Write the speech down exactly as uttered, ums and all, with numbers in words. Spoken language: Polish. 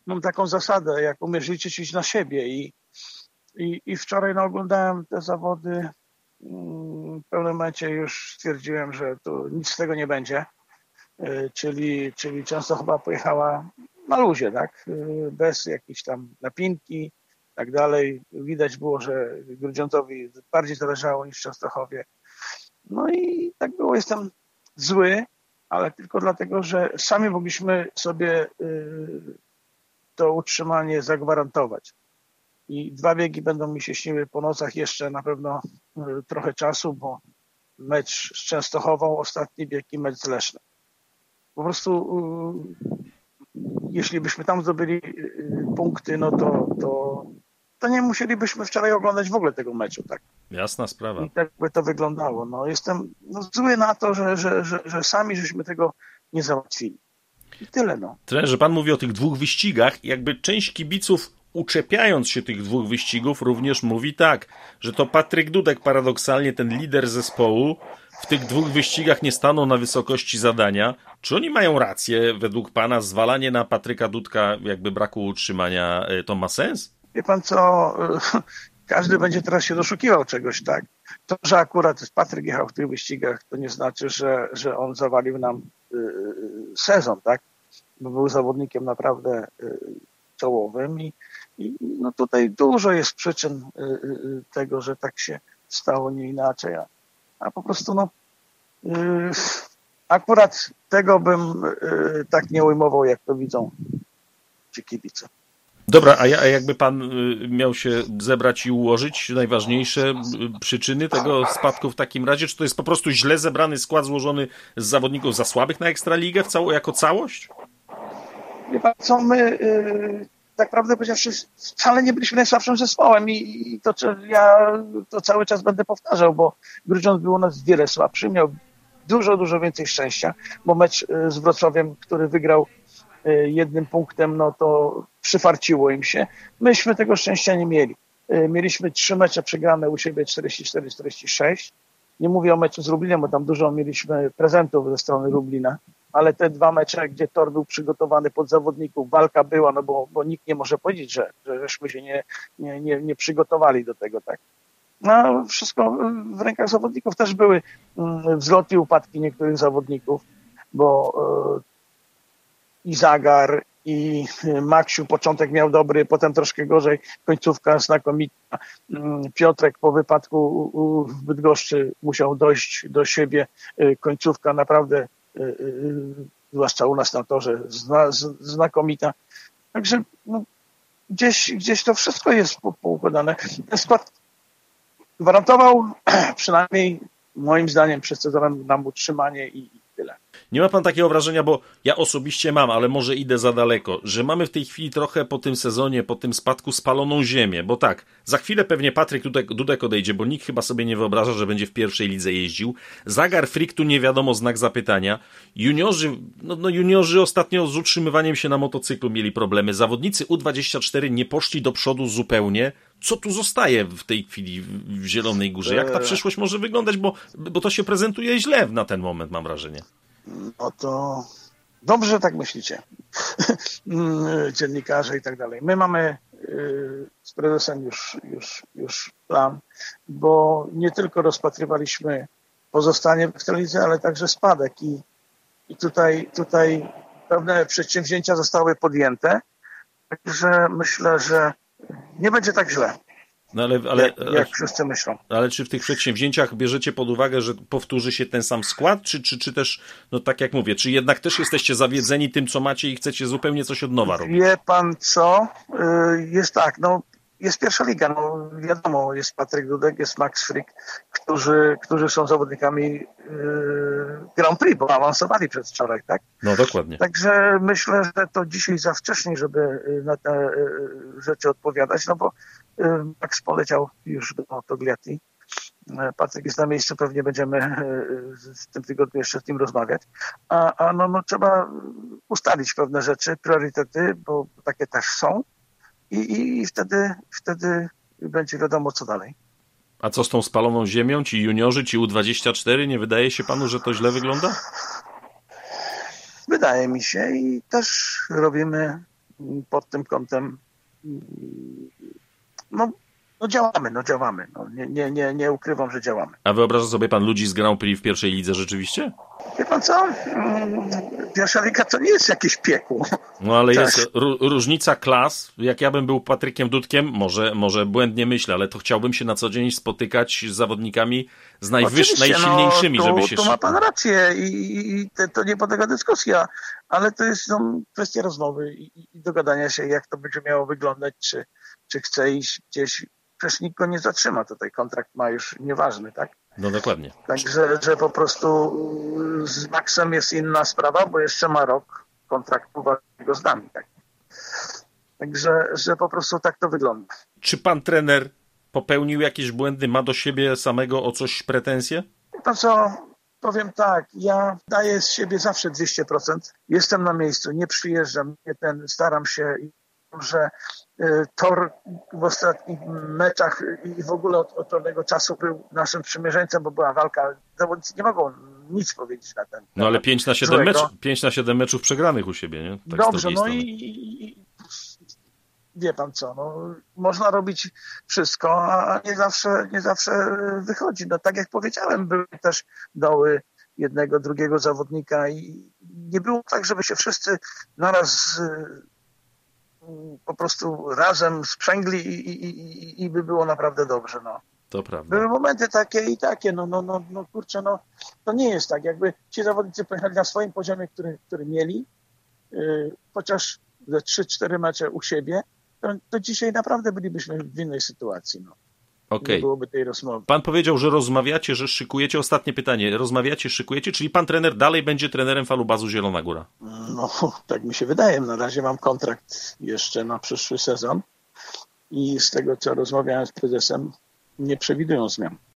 mam taką zasadę, jak umiesz liczyć, idź na siebie i, i, i wczoraj no, oglądałem te zawody. W pewnym momencie już stwierdziłem, że tu nic z tego nie będzie, czyli, czyli Częstochowa pojechała na luzie, tak? Bez jakiejś tam napinki i tak dalej. Widać było, że Grudziądzowi bardziej zależało niż Częstochowie. No i tak było, jestem zły, ale tylko dlatego, że sami mogliśmy sobie to utrzymanie zagwarantować. I dwa biegi będą mi się śniły po nocach jeszcze na pewno trochę czasu, bo mecz z Częstochową, ostatni bieg i mecz z Lesznem. Po prostu jeśli byśmy tam zdobyli punkty, no to, to, to nie musielibyśmy wczoraj oglądać w ogóle tego meczu. Tak? Jasna sprawa. I tak by to wyglądało. No, jestem no, zły na to, że, że, że, że sami żeśmy tego nie załatwili. I tyle. No. Trenerze, pan mówi o tych dwóch wyścigach i jakby część kibiców, uczepiając się tych dwóch wyścigów, również mówi tak, że to Patryk Dudek paradoksalnie, ten lider zespołu, w tych dwóch wyścigach nie stanął na wysokości zadania. Czy oni mają rację, według pana, zwalanie na Patryka Dudka jakby braku utrzymania to ma sens? Wie pan co, każdy będzie teraz się doszukiwał czegoś, tak? To, że akurat Patryk jechał w tych wyścigach, to nie znaczy, że, że on zawalił nam sezon, tak? Bo był zawodnikiem naprawdę czołowym i, i no tutaj dużo jest przyczyn tego, że tak się stało, nie inaczej, a, a po prostu no yy, akurat tego bym yy, tak nie ujmował, jak to widzą ci kibice. Dobra, a, ja, a jakby pan y, miał się zebrać i ułożyć najważniejsze y, przyczyny tego spadku w takim razie, czy to jest po prostu źle zebrany skład złożony z zawodników za słabych na Ekstraligę w cało, jako całość? Wie pan co, my yy, tak prawdę powiedziawszy wcale nie byliśmy najsłabszym zespołem i, i to ja to cały czas będę powtarzał, bo Grudziądz był u nas wiele słabszy, miał dużo, dużo więcej szczęścia, bo mecz yy, z Wrocławiem, który wygrał yy, jednym punktem, no to przyfarciło im się. Myśmy tego szczęścia nie mieli. Yy, mieliśmy trzy mecze przegrane u siebie czterdzieści cztery czterdzieści sześć. Nie mówię o meczu z Lublinem, bo tam dużo mieliśmy prezentów ze strony Lublina, ale te dwa mecze, gdzie tor był przygotowany pod zawodników, walka była, no bo, bo nikt nie może powiedzieć, że, że żeśmy się nie, nie, nie, nie przygotowali do tego, tak. No, wszystko w rękach zawodników też były wzloty i upadki niektórych zawodników, bo i Zagar, i Maksiu początek miał dobry, potem troszkę gorzej, końcówka znakomita. Piotrek po wypadku w Bydgoszczy musiał dojść do siebie, końcówka naprawdę, zwłaszcza u nas na torze, zna, znakomita. Także no, gdzieś, gdzieś to wszystko jest poukładane. Ten skład gwarantował przynajmniej moim zdaniem przed sezonem nam utrzymanie i tyle. Nie ma pan takiego wrażenia, bo ja osobiście mam, ale może idę za daleko, że mamy w tej chwili trochę po tym sezonie, po tym spadku spaloną ziemię, bo tak, za chwilę pewnie Patryk Dudek, Dudek odejdzie, bo nikt chyba sobie nie wyobraża, że będzie w pierwszej lidze jeździł. Zagar, Frick, tu nie wiadomo, znak zapytania. Juniorzy, no, no juniorzy ostatnio z utrzymywaniem się na motocyklu mieli problemy. Zawodnicy U dwadzieścia cztery nie poszli do przodu zupełnie. Co tu zostaje w tej chwili w Zielonej Górze? Jak ta przyszłość może wyglądać? Bo, bo to się prezentuje źle na ten moment, mam wrażenie. No to dobrze, że tak myślicie. Dziennikarze i tak dalej. My mamy z prezesem już, już, już plan, bo nie tylko rozpatrywaliśmy pozostanie w telewizji, ale także spadek i, i tutaj, tutaj pewne przedsięwzięcia zostały podjęte. Także myślę, że nie będzie tak źle. No ale, ale, jak, jak wszyscy myślą. Ale czy w tych przedsięwzięciach bierzecie pod uwagę, że powtórzy się ten sam skład, czy, czy, czy też, no tak jak mówię, czy jednak też jesteście zawiedzeni tym, co macie i chcecie zupełnie coś od nowa robić? Wie pan co? Jest tak, no jest pierwsza liga, no wiadomo, jest Patryk Dudek, jest Max Frick, którzy, którzy są zawodnikami yy, Grand Prix, bo awansowali przedwczoraj, tak? No dokładnie. Także myślę, że to dzisiaj za wcześnie, żeby na te yy, rzeczy odpowiadać, no bo yy, Max poleciał już do Togliatti. Patryk jest na miejscu, pewnie będziemy yy, w tym tygodniu jeszcze z nim rozmawiać, a, a no, no trzeba ustalić pewne rzeczy, priorytety, bo takie też są. I, i, i wtedy, wtedy będzie wiadomo, co dalej. A co z tą spaloną ziemią? Ci juniorzy, ci U dwadzieścia cztery, nie wydaje się panu, że to źle wygląda? Wydaje mi się i też robimy pod tym kątem no, no działamy, no działamy. No, nie, nie, nie, nie ukrywam, że działamy. A wyobraża sobie pan ludzi z Grand Prix w pierwszej lidze rzeczywiście? Wie pan co? Pierwsza liga to nie jest jakieś piekło. No ale tak. jest ró- różnica klas. Jak ja bym był Patrykiem Dudkiem, może, może błędnie myślę, ale to chciałbym się na co dzień spotykać z zawodnikami z najwyższymi, najsilniejszymi, no, tu, żeby się... Tu ma pan rację i, i to nie podlega dyskusja, ale to jest no, kwestia rozmowy i, i dogadania się, jak to będzie miało wyglądać, czy, czy chce iść gdzieś. Przecież nikt go nie zatrzyma tutaj, kontrakt ma już nieważny, tak? No dokładnie. Także, że po prostu z Maxem jest inna sprawa, bo jeszcze ma rok kontraktu walnego z nami, tak? Także, że po prostu tak to wygląda. Czy pan trener popełnił jakieś błędy, ma do siebie samego o coś pretensje? To co, powiem tak, ja daję z siebie zawsze dwieście procent. Jestem na miejscu, nie przyjeżdżam, nie ten, staram się, że Tor w ostatnich meczach i w ogóle od, od pewnego czasu był naszym sprzymierzeńcem, bo była walka. Zawodnicy nie mogą nic powiedzieć na ten temat. No ale pięć na siedem meczów, pięć na siedem meczów przegranych u siebie, nie? Tak. Dobrze, no i, i wie pan co, no, można robić wszystko, a nie zawsze, nie zawsze wychodzi. No tak jak powiedziałem, były też doły jednego, drugiego zawodnika i nie było tak, żeby się wszyscy naraz po prostu razem sprzęgli i, i, i, i by było naprawdę dobrze, no. To prawda. Były momenty takie i takie, no, no, no, no kurczę, no, to nie jest tak, jakby ci zawodnicy pojechali na swoim poziomie, który, który mieli, yy, chociaż ze trzy cztery mecze u siebie, to, to dzisiaj naprawdę bylibyśmy w innej sytuacji, no. Okay. Nie byłoby tej rozmowy. Pan powiedział, że rozmawiacie, że szykujecie, ostatnie pytanie, rozmawiacie, szykujecie, czyli pan trener dalej będzie trenerem Falubazu Zielona Góra? No, tak mi się wydaje. Na razie mam kontrakt jeszcze na przyszły sezon i z tego, co rozmawiałem z prezesem, nie przewidują zmian.